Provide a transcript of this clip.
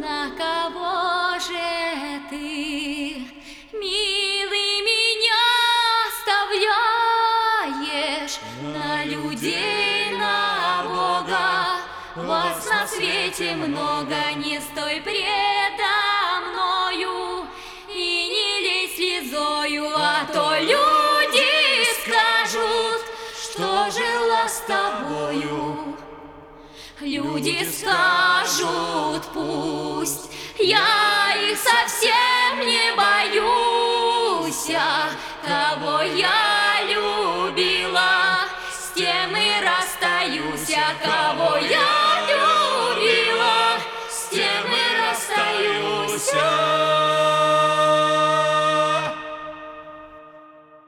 на кого же ты, милый, меня оставляешь? На людей, на Бога, вас на свете много, не стой предо мною и не лезь слезою, а то люди скажут, что жила с тобою. Люди скажут, пусть, я их совсем не боюсь, кого я любила, с тем и расстаюсь.